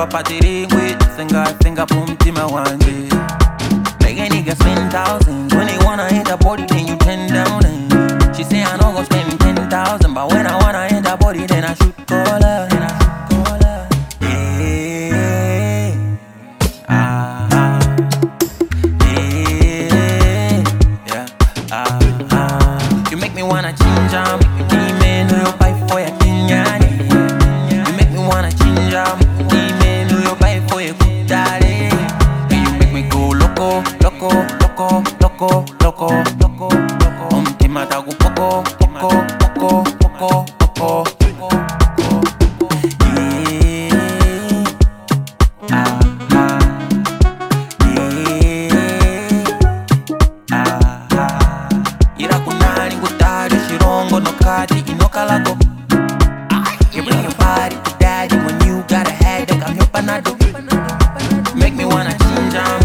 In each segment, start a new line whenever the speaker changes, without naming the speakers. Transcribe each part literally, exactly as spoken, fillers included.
patiri with Singa, singa, boom, tima, one day. Make a nigga spend thousands. When they wanna hit the body, then you ten down and she say I no go spend ten thousand. But when I wanna hit the body, then I shoot call her. Then I shoot call her. Yeah. Ah. Yeah. Yeah. Ah. Ah. You make me wanna change up. Demon, you buy for your kinyani. You make me wanna change up. Demon, you buy for your good daddy. Loco, loco, loco, loco, loco, loco, loco. Um, te mata con poco, poco, poco, poco, poco, poco. Yeah, ah, ah, yeah, ah, ah. Ira kunani ngutari shirongo no kati inoka lako. You bring your body to daddy when you got a headache. I'm your panado. Make me wanna change on.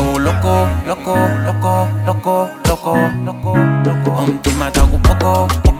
Loco, loco, loco, loco, loco, loco. Um, te mata un poco.